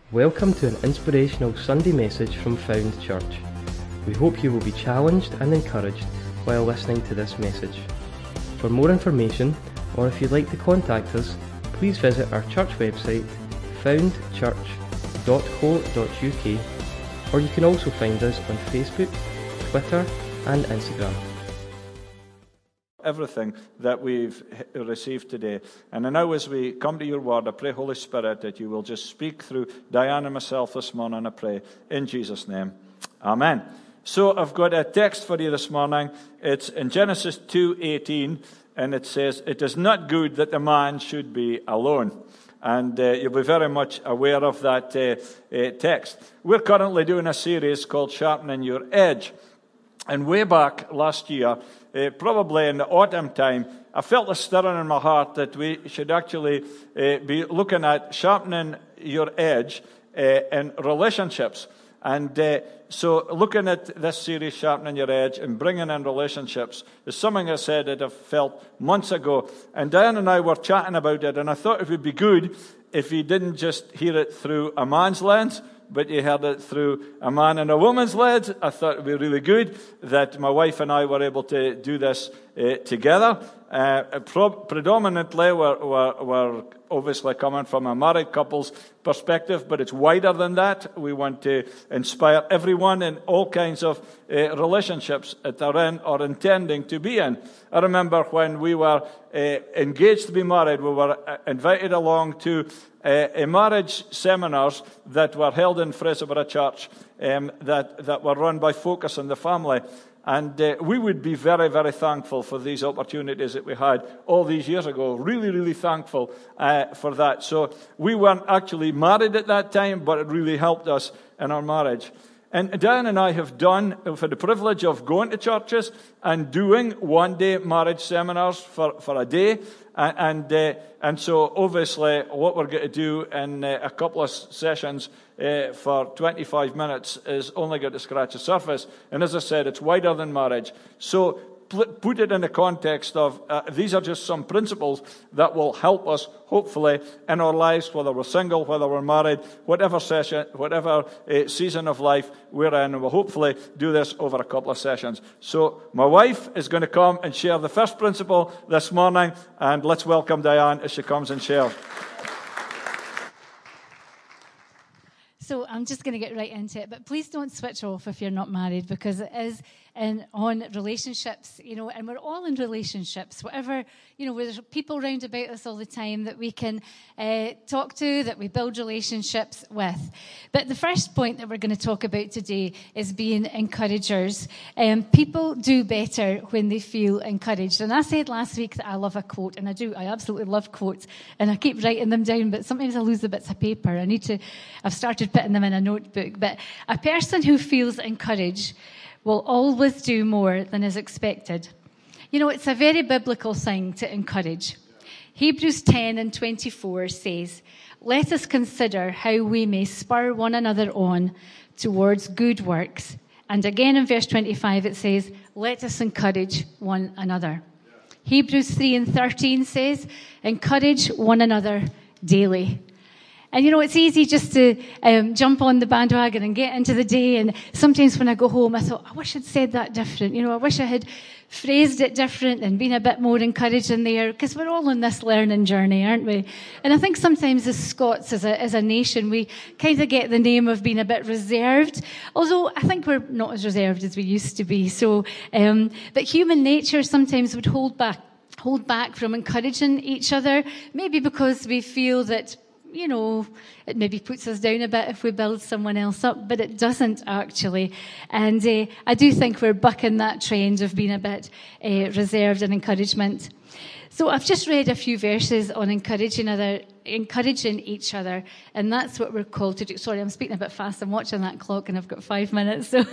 Welcome to an inspirational Sunday message from Found Church. We hope you will be challenged and encouraged while listening to this message. For more information, or if you'd like to contact us, please visit our church website, foundchurch.co.uk, or you can also find us on Facebook, Twitter and Instagram. Everything that we've received today. And now as we come to your word, I pray, Holy Spirit, that you will just speak through Diane and myself this morning, I pray, in Jesus' name. Amen. So I've got a text for you this morning. It's in Genesis 2:18, and it says, "It is not good that the man should be alone." And you'll be very much aware of that text. We're currently doing a series called Sharpening Your Edge. And way back last year, probably in the autumn time, I felt a stirring in my heart that we should actually be looking at sharpening your edge in relationships. And so looking at this series, Sharpening Your Edge, and bringing in relationships, is something I said that I felt months ago. And Diane and I were chatting about it, and I thought it would be good if you didn't just hear it through a man's lens, but you heard it through a man and a woman's lens. I thought it would be really good that my wife and I were able to do this together. Predominantly, we're obviously coming from a married couple's perspective, but it's wider than that. We want to inspire everyone in all kinds of relationships that they're in or intending to be in. I remember when we were engaged to be married, we were invited along to marriage seminars that were held in Fraserburgh Church that were run by Focus on the Family. And we would be very, very thankful for these opportunities that we had all these years ago. Really, really thankful for that. So we weren't actually married at that time, but it really helped us in our marriage. And Diane and I have had the privilege of going to churches and doing one-day marriage seminars for a day. And so obviously what we're going to do in a couple of sessions for 25 minutes is only going to scratch the surface. And as I said, it's wider than marriage. So put it in the context of these are just some principles that will help us, hopefully, in our lives, whether we're single, whether we're married, whatever season of life we're in. And we'll hopefully do this over a couple of sessions. So my wife is going to come and share the first principle this morning. And let's welcome Diane as she comes and shares. So I'm just going to get right into it, but please don't switch off if you're not married, because it is on relationships, and we're all in relationships, whatever, there's people round about us all the time that we can talk to, that we build relationships with. But the first point that we're going to talk about today is being encouragers. People do better when they feel encouraged. And I said last week that I love a quote, and I absolutely love quotes, and I keep writing them down, but sometimes I lose the bits of paper. I've started putting them in a notebook. But a person who feels encouraged will always do more than is expected. It's a very biblical thing to encourage. Hebrews 10:24 says, "Let us consider how we may spur one another on towards good works." And again in verse 25 it says, "Let us encourage one another." Hebrews 3:13 says, "Encourage one another daily." And it's easy just to jump on the bandwagon and get into the day. And sometimes when I go home, I thought, I wish I'd said that different. I wish I had phrased it different and been a bit more encouraging there. Because we're all on this learning journey, aren't we? And I think sometimes as Scots, as a nation, we kind of get the name of being a bit reserved. Although I think we're not as reserved as we used to be. So, but human nature sometimes would hold back from encouraging each other. Maybe because we feel that, it maybe puts us down a bit if we build someone else up, but it doesn't actually. And I do think we're bucking that trend of being a bit reserved in encouragement. So I've just read a few verses on encouraging each other, and that's what we're called to do. Sorry, I'm speaking a bit fast. I'm watching that clock, and I've got 5 minutes. So,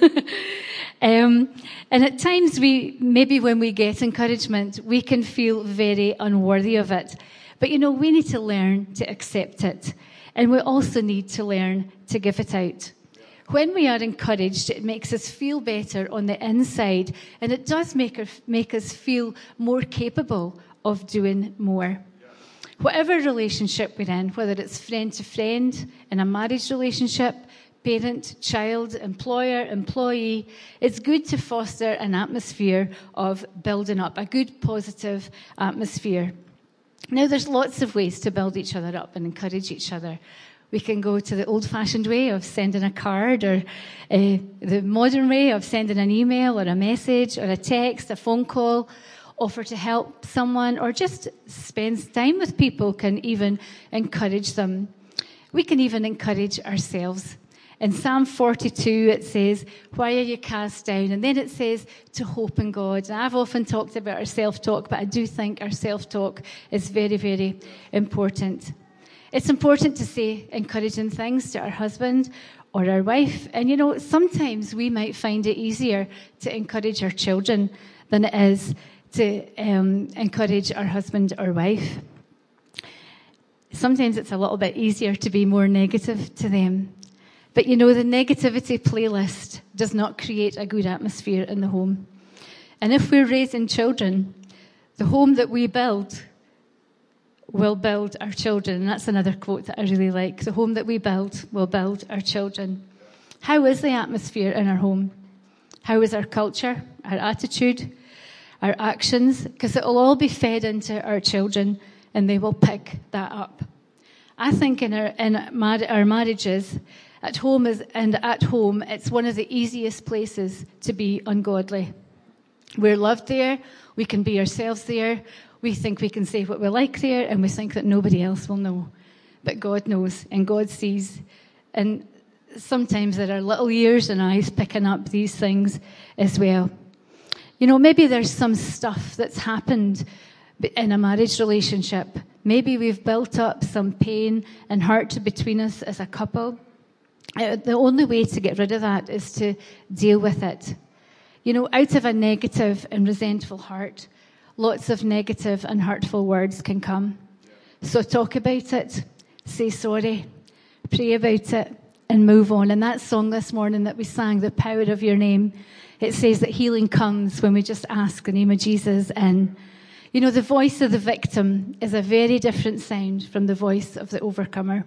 and at times maybe when we get encouragement, we can feel very unworthy of it. But, we need to learn to accept it. And we also need to learn to give it out. When we are encouraged, it makes us feel better on the inside. And it does make us feel more capable of doing more. Whatever relationship we're in, whether it's friend to friend, in a marriage relationship, parent, child, employer, employee, it's good to foster an atmosphere of building up, a good, positive atmosphere. Now, there's lots of ways to build each other up and encourage each other. We can go to the old-fashioned way of sending a card, or the modern way of sending an email or a message or a text, a phone call, offer to help someone, or just spend time with people can even encourage them. We can even encourage ourselves. In Psalm 42, it says, "Why are you cast down?" And then it says, "To hope in God." And I've often talked about our self-talk, but I do think our self-talk is very, very important. It's important to say encouraging things to our husband or our wife. And, sometimes we might find it easier to encourage our children than it is to encourage our husband or wife. Sometimes it's a little bit easier to be more negative to them. But, the negativity playlist does not create a good atmosphere in the home. And if we're raising children, the home that we build will build our children. And that's another quote that I really like. The home that we build will build our children. How is the atmosphere in our home? How is our culture, our attitude, our actions? Because it will all be fed into our children, and they will pick that up. I think in our marriages, at home, it's one of the easiest places to be ungodly. We're loved there. We can be ourselves there. We think we can say what we like there, and we think that nobody else will know. But God knows, and God sees. And sometimes there are little ears and eyes picking up these things as well. Maybe there's some stuff that's happened in a marriage relationship. Maybe we've built up some pain and hurt between us as a couple. The only way to get rid of that is to deal with it. Out of a negative and resentful heart, lots of negative and hurtful words can come. So talk about it, say sorry, pray about it, and move on. And that song this morning that we sang, "The Power of Your Name," it says that healing comes when we just ask the name of Jesus. And, the voice of the victim is a very different sound from the voice of the overcomer.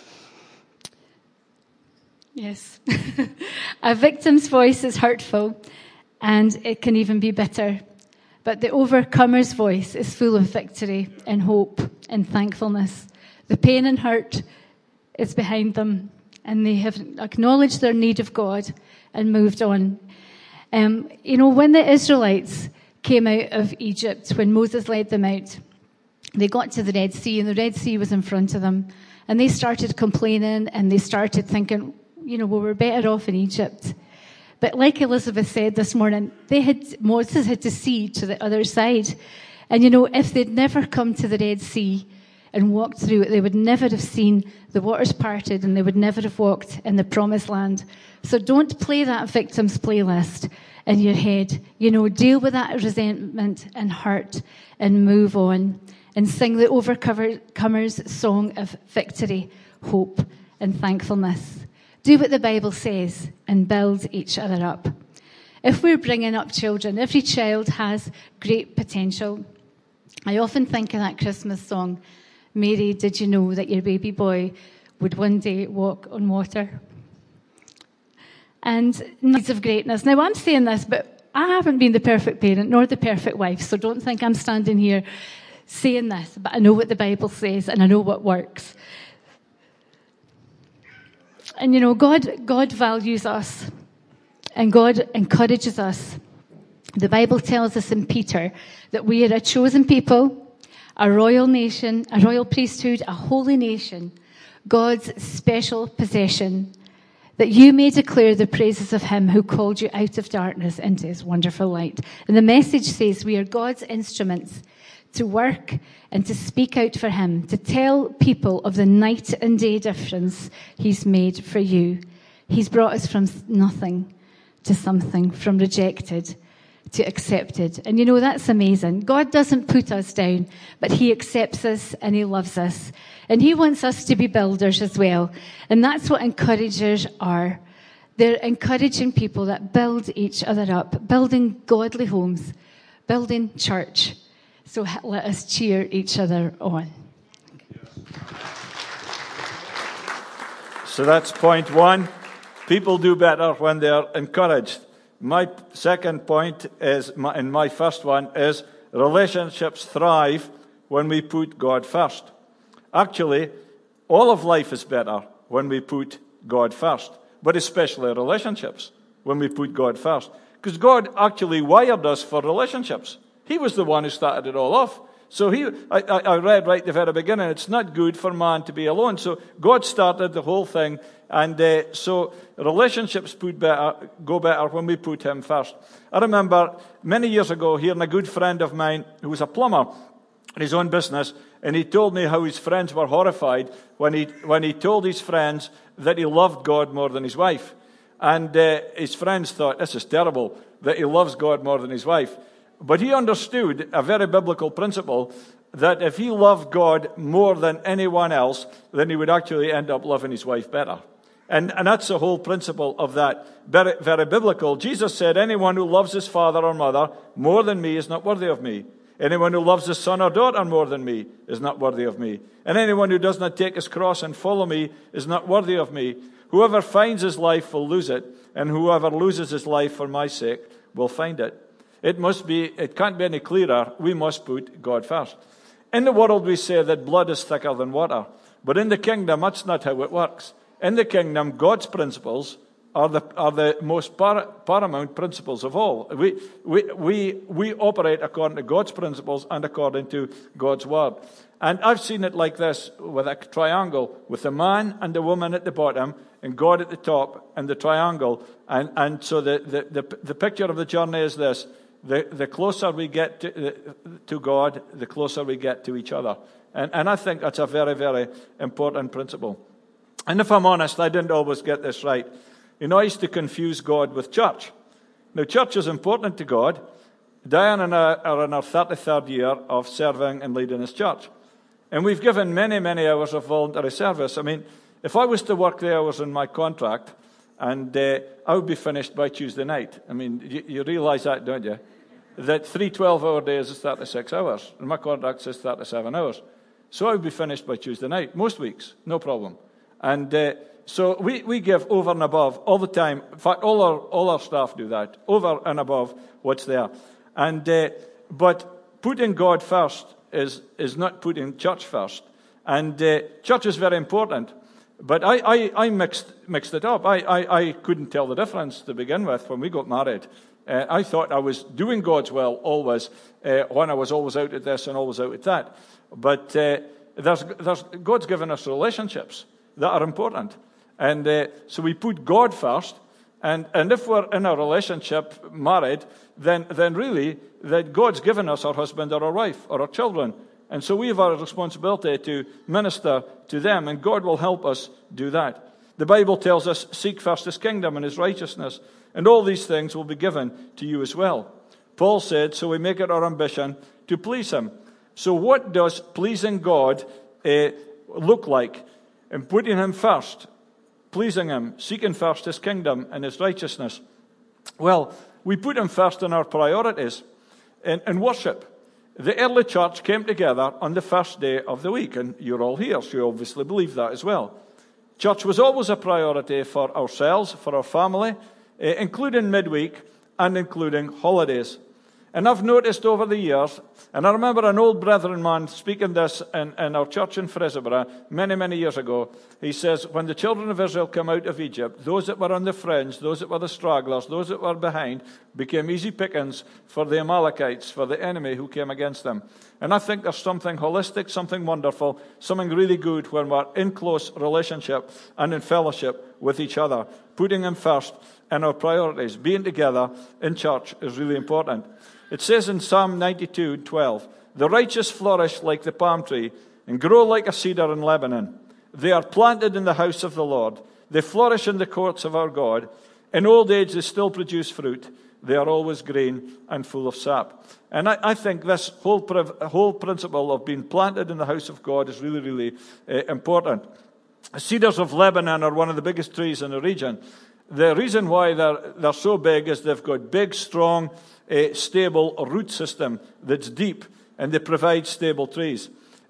Yes. A victim's voice is hurtful, and it can even be bitter. But the overcomer's voice is full of victory and hope and thankfulness. The pain and hurt is behind them, and they have acknowledged their need of God and moved on. When the Israelites came out of Egypt, when Moses led them out, they got to the Red Sea, and the Red Sea was in front of them. And they started complaining, and they started thinking, we're better off in Egypt. But like Elizabeth said this morning, Moses had to see to the other side. And, if they'd never come to the Red Sea and walked through it, they would never have seen the waters parted, and they would never have walked in the promised land. So don't play that victim's playlist in your head. Deal with that resentment and hurt and move on. And sing the overcomer's song of victory, hope, and thankfulness. Do what the Bible says and build each other up. If we're bringing up children, every child has great potential. I often think of that Christmas song, "Mary, did you know that your baby boy would one day walk on water?" And needs of greatness. Now, I'm saying this, but I haven't been the perfect parent nor the perfect wife, so don't think I'm standing here saying this, but I know what the Bible says and I know what works. And God values us, and God encourages us. The Bible tells us in Peter that we are a chosen people, a royal nation, a royal priesthood, a holy nation, God's special possession, that you may declare the praises of him who called you out of darkness into his wonderful light. And the message says we are God's instruments to work and to speak out for him, to tell people of the night and day difference he's made for you. He's brought us from nothing to something, from rejected to accepted. And that's amazing. God doesn't put us down, but he accepts us and he loves us. And he wants us to be builders as well. And that's what encouragers are. They're encouraging people that build each other up, building godly homes, building church. So let us cheer each other on. So that's point one. People do better when they're encouraged. My second point is, and my first one is, relationships thrive when we put God first. Actually, all of life is better when we put God first, but especially relationships when we put God first. Because God actually wired us for relationships. He was the one who started it all off. So I read right at the very beginning, it's not good for man to be alone. So God started the whole thing, and so relationships go better when we put Him first. I remember many years ago hearing a good friend of mine who was a plumber in his own business, and he told me how his friends were horrified when he told his friends that he loved God more than his wife. And his friends thought, this is terrible, that he loves God more than his wife. But he understood a very biblical principle that if he loved God more than anyone else, then he would actually end up loving his wife better. And that's the whole principle of that. Very, very biblical. Jesus said, anyone who loves his father or mother more than me is not worthy of me. Anyone who loves his son or daughter more than me is not worthy of me. And anyone who does not take his cross and follow me is not worthy of me. Whoever finds his life will lose it, and whoever loses his life for my sake will find it. It can't be any clearer. We must put God first. In the world, we say that blood is thicker than water. But in the kingdom, that's not how it works. In the kingdom, God's principles are the most paramount principles of all. We operate according to God's principles and according to God's word. And I've seen it like this with a triangle, with the man and the woman at the bottom, and God at the top, and the triangle. And so the picture of the journey is this. The closer we get to God, the closer we get to each other. And I think that's a very, very important principle. And if I'm honest, I didn't always get this right. I used to confuse God with church. Now, church is important to God. Diane and I are in our 33rd year of serving and leading His church. And we've given many, many hours of voluntary service. I mean, if I was to work the hours in my contract, and I would be finished by Tuesday night. I mean, you realize that, don't you? That 3 12-hour days is 36 hours. And my contract says 37 hours. So I would be finished by Tuesday night, most weeks, no problem. And so we give over and above all the time. In fact, all our staff do that, over and above what's there. And but putting God first is not putting church first. And church is very important. But I mixed it up. I couldn't tell the difference to begin with when we got married. I thought I was doing God's will always when I was always out at this and always out at that. But God's given us relationships that are important. And so we put God first. And if we're in a relationship, married, then really that God's given us our husband or our wife or our children. And so we have a responsibility to minister to them, and God will help us do that. The Bible tells us, seek first His kingdom and His righteousness, and all these things will be given to you as well. Paul said, so we make it our ambition to please Him. So what does pleasing God look like? And putting Him first, pleasing Him, seeking first His kingdom and His righteousness. Well, we put Him first in our priorities. In worship, the early church came together on the first day of the week, and you're all here, so you obviously believe that as well. Church was always a priority for ourselves, for our family, including midweek and including holidays. And I've noticed over the years, and I remember an old brethren man speaking this in our church in Fraserburgh many, many years ago. He says, when the children of Israel came out of Egypt, those that were on the fringe, those that were the stragglers, those that were behind, became easy pickings for the Amalekites, for the enemy who came against them. And I think there's something holistic, something wonderful, something really good when we're in close relationship and in fellowship with each other. Putting Him first in our priorities, being together in church is really important. It says in Psalm 92:12, the righteous flourish like the palm tree and grow like a cedar in Lebanon. They are planted in the house of the Lord. They flourish in the courts of our God. In old age they still produce fruit. They are always green and full of sap. And I think this whole principle of being planted in the house of God is really, really important. The cedars of Lebanon are one of the biggest trees in the region. The reason why they're so big is they've got big, strong, stable root system that's deep, and they provide stable trees.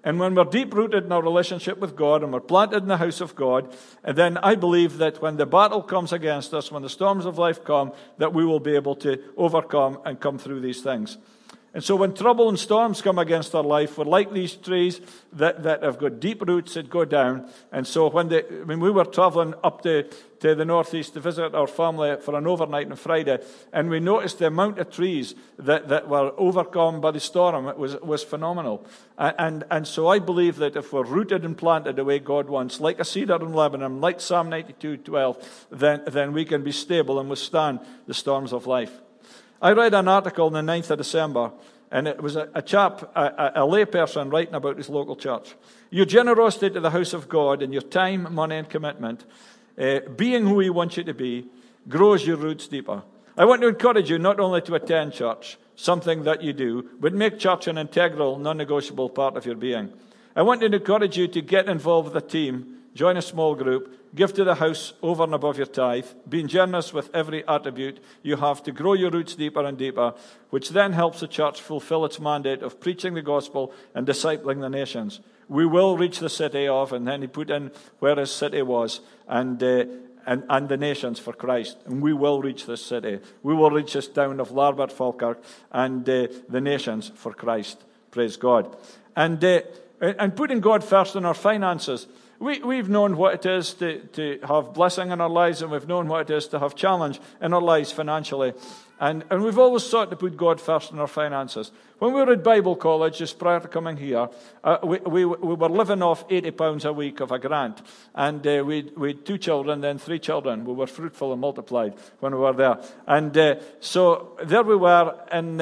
And when we're deep-rooted in our relationship with God and we're planted in the house of God, and then I believe that when the battle comes against us, when the storms of life come, that we will be able to overcome and come through these things. And so when trouble and storms come against our life, we're like these trees that have got deep roots that go down. And so when we were traveling up to the northeast to visit our family for an overnight on Friday, and we noticed the amount of trees that were overcome by the storm, it was phenomenal. And so I believe that if we're rooted and planted the way God wants, like a cedar in Lebanon, like Psalm 92:12, then we can be stable and withstand the storms of life. I read an article on the 9th of December, and it was a chap, a lay person writing about his local church. Your generosity to the house of God and your time, money, and commitment, being who He wants you to be, grows your roots deeper. I want to encourage you not only to attend church, something that you do, but make church an integral, non-negotiable part of your being. I want to encourage you to get involved with a team, join a small group, give to the house over and above your tithe, being generous with every attribute you have to grow your roots deeper and deeper, which then helps the church fulfill its mandate of preaching the gospel and discipling the nations. We will reach the city of, and then he put in where his city was, and the nations for Christ. And we will reach this city. We will reach this town of Larbert Falkirk and the nations for Christ. Praise God. And putting God first in our finances. We've known what it is to have blessing in our lives, and we've known what it is to have challenge in our lives financially. And we've always sought to put God first in our finances. When we were at Bible college, just prior to coming here, we were living off £80 a week of a grant. And we had 2 children, then 3 children. We were fruitful and multiplied when we were there. And so there we were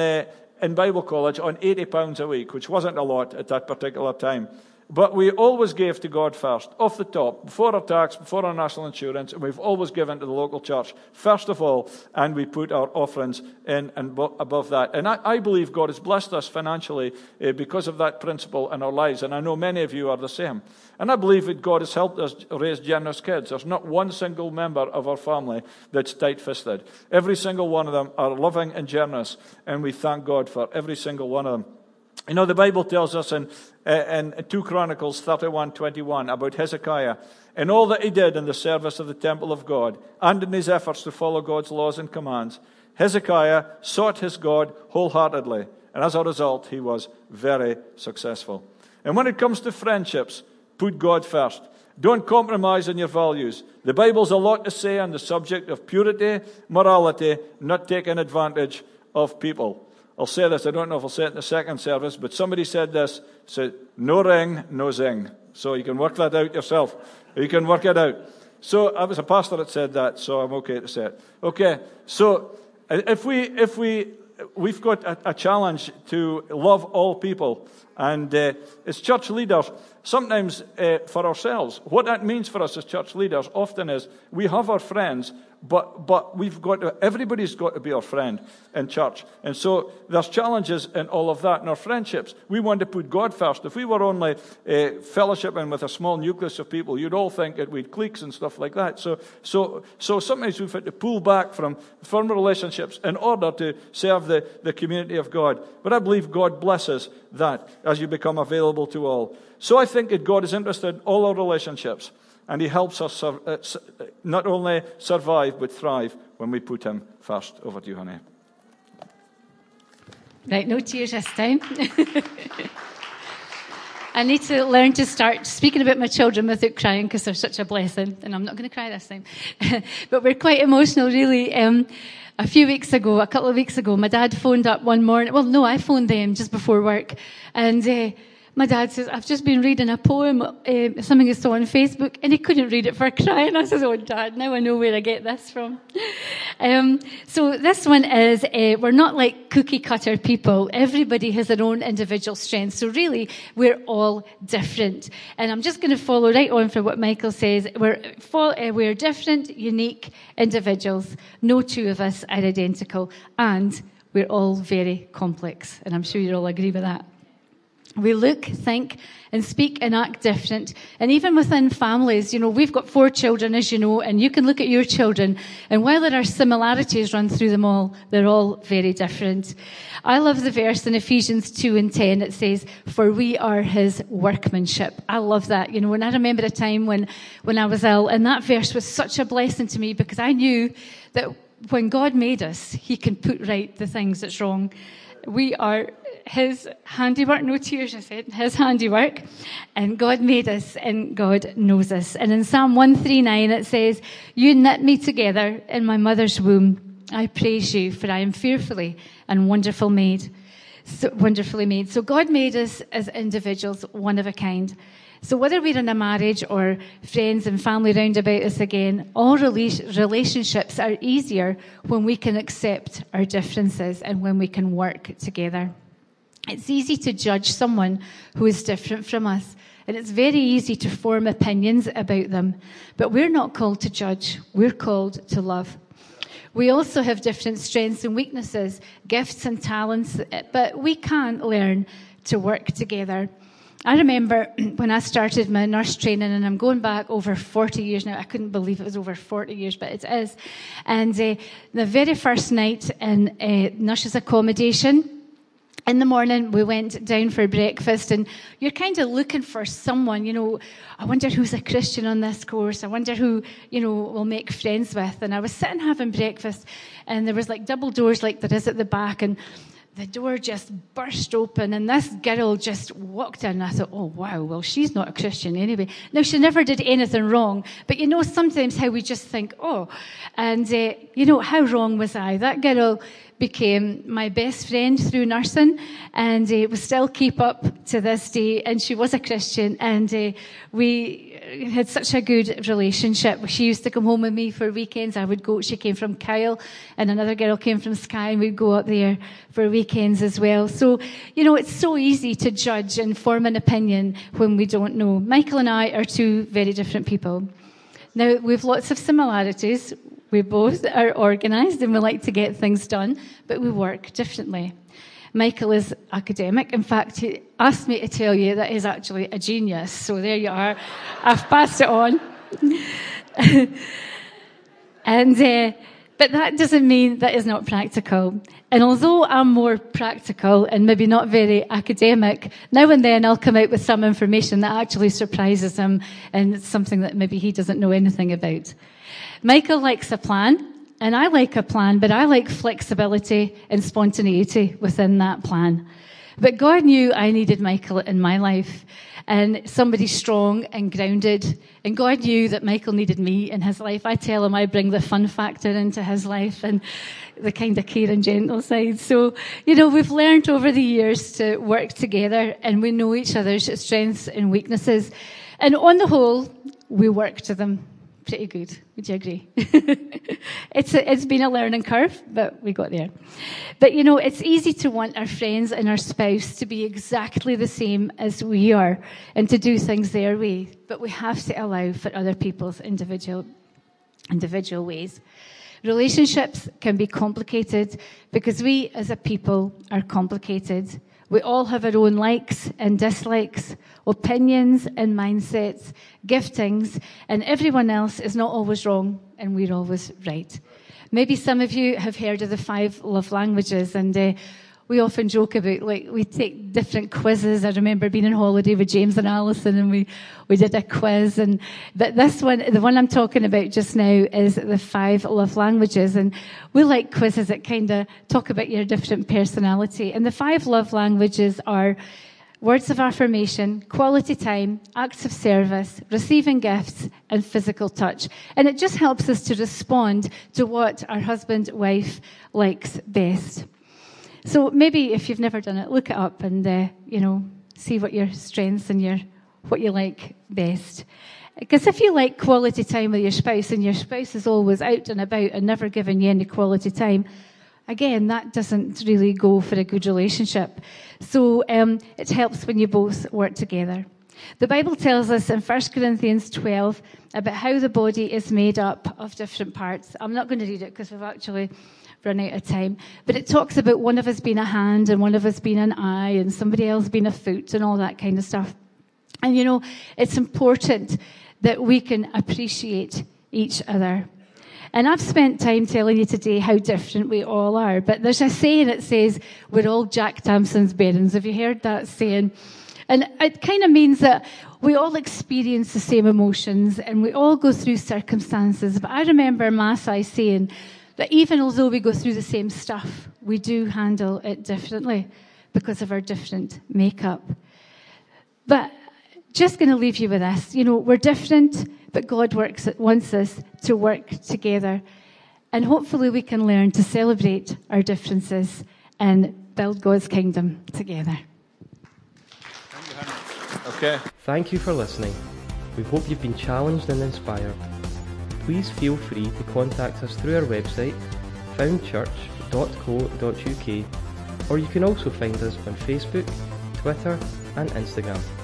in Bible college on £80 a week, which wasn't a lot at that particular time. But we always gave to God first, off the top, before our tax, before our national insurance, and we've always given to the local church first of all, and we put our offerings in and above that. And I believe God has blessed us financially because of that principle in our lives, and I know many of you are the same. And I believe that God has helped us raise generous kids. There's not one single member of our family that's tight-fisted. Every single one of them are loving and generous, and we thank God for every single one of them. You know, the Bible tells us in 2 Chronicles 31:21 about Hezekiah and all that he did in the service of the temple of God and in his efforts to follow God's laws and commands. Hezekiah sought his God wholeheartedly, and as a result, he was very successful. And when it comes to friendships, put God first. Don't compromise on your values. The Bible's a lot to say on the subject of purity, morality, not taking advantage of people. I'll say this, I don't know if I'll say it in the second service, but somebody said this, said, no ring, no zing. So you can work that out yourself. You can work it out. So I was a pastor that said that, so I'm okay to say it. Okay, so if we've got a challenge to love all people, and as church leaders, sometimes for ourselves, what that means for us as church leaders often is we have our friends, but everybody's got to be our friend in church. And so there's challenges in all of that in our friendships. We want to put God first. If we were only fellowshipping with a small nucleus of people, you'd all think that we'd cliques and stuff like that. So sometimes we've had to pull back from relationships in order to serve the community of God. But I believe God blesses that as you become available to all. So I think that God is interested in all our relationships. And He helps us not only survive, but thrive when we put Him first. Over to you, honey. Right, no tears this time. I need to learn to start speaking about my children without crying because they're such a blessing. And I'm not going to cry this time. But we're quite emotional, really. A couple of weeks ago, my dad phoned up one morning. Well, no, I phoned them just before work. And my dad says, I've just been reading a poem, something I saw on Facebook, and he couldn't read it for crying. I says, oh, Dad, now I know where I get this from. So this one is, we're not like cookie-cutter people. Everybody has their own individual strengths. So really, we're all different. And I'm just going to follow right on from what Michael says. We're different, unique individuals. No two of us are identical. And we're all very complex. And I'm sure you all agree with that. We look, think, and speak and act different. And even within families, we've got 4 children, as you know, and you can look at your children. And while there are similarities run through them all, they're all very different. I love the verse in Ephesians 2:10. It says, "For we are his workmanship." I love that. When I remember a time when I was ill, and that verse was such a blessing to me because I knew that when God made us, he can put right the things that's wrong. We are his handiwork, no tears, I said, his handiwork, and God made us and God knows us. And in Psalm 139 it says, "You knit me together in my mother's womb. I praise you, for I am fearfully and wonderfully made. So God made us as individuals, one of a kind. So whether we're in a marriage or friends and family round about us again, all relationships are easier when we can accept our differences and when we can work together. It's easy to judge someone who is different from us, and it's very easy to form opinions about them. But we're not called to judge, we're called to love. We also have different strengths and weaknesses, gifts and talents, but we can learn to work together. I remember when I started my nurse training, and I'm going back over 40 years now. I couldn't believe it was over 40 years, but it is. And the very first night in nurses' accommodation, in the morning, we went down for breakfast, and you're kind of looking for someone, I wonder who's a Christian on this course. I wonder who, we'll make friends with. And I was sitting having breakfast, and there was like double doors like there is at the back, and the door just burst open, and this girl just walked in. I thought, oh, wow, well, she's not a Christian anyway. Now, she never did anything wrong, but sometimes how we just think, oh, and, how wrong was I? That girl became my best friend through nursing, and we still keep up to this day, and she was a Christian, and we had such a good relationship. She used to come home with me for weekends. She came from Kyle, and another girl came from Skye, and we'd go up there for weekends as well. So, it's so easy to judge and form an opinion when we don't know. Michael and I are 2 very different people. Now, we've lots of similarities. We both are organised and we like to get things done, but we work differently. Michael is academic. In fact, he asked me to tell you that he's actually a genius. So there you are. I've passed it on. But that doesn't mean that he's not practical. And although I'm more practical and maybe not very academic, now and then I'll come out with some information that actually surprises him, and it's something that maybe he doesn't know anything about. Michael likes a plan, and I like a plan, but I like flexibility and spontaneity within that plan. But God knew I needed Michael in my life, and somebody strong and grounded. And God knew that Michael needed me in his life. I tell him I bring the fun factor into his life and the kind of care and gentle side. So, we've learned over the years to work together, and we know each other's strengths and weaknesses. And on the whole, we work to them pretty good. Would you agree? It's been a learning curve, but we got there. But, it's easy to want our friends and our spouse to be exactly the same as we are and to do things their way. But we have to allow for other people's individual ways. Relationships can be complicated because we as a people are complicated. We all have our own likes and dislikes, opinions and mindsets, giftings, and everyone else is not always wrong and we're always right. Maybe some of you have heard of the 5 love languages, and we often joke about, we take different quizzes. I remember being on holiday with James and Alison, and we did a quiz. But this one, the one I'm talking about just now, is the 5 love languages. And we like quizzes that kind of talk about your different personality. And the 5 love languages are words of affirmation, quality time, acts of service, receiving gifts, and physical touch. And it just helps us to respond to what our husband, wife likes best. So maybe if you've never done it, look it up and, see what your strengths and what you like best. Because if you like quality time with your spouse and your spouse is always out and about and never giving you any quality time, again, that doesn't really go for a good relationship. So it helps when you both work together. The Bible tells us in 1 Corinthians 12 about how the body is made up of different parts. I'm not going to read it because we've actually run out of time. But it talks about one of us being a hand and one of us being an eye and somebody else being a foot and all that kind of stuff. And you know, it's important that we can appreciate each other. And I've spent time telling you today how different we all are. But there's a saying that says, we're all Jack Tamson's bairns. Have you heard that saying? And it kind of means that we all experience the same emotions and we all go through circumstances. But I remember Masai saying that even although we go through the same stuff, we do handle it differently because of our different makeup. But just going to leave you with this. You know, we're different, but God wants us to work together. And hopefully we can learn to celebrate our differences and build God's kingdom together. Okay. Thank you for listening. We hope you've been challenged and inspired. Please feel free to contact us through our website, foundchurch.co.uk, or you can also find us on Facebook, Twitter and Instagram.